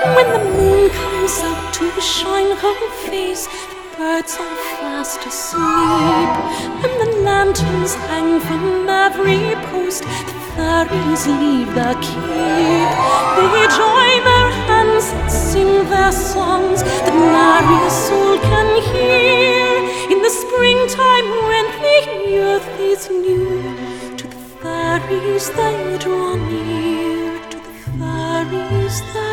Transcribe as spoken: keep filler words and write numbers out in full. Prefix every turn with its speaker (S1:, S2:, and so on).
S1: When the moon comes out to shine her face, the birds are fast asleep, and the lanterns hang from every post. The fairies leave their keep. They join their hands and sing their songs that nary a soul can hear. In the springtime when the earth is new, to the fairies they draw near, to the fairies they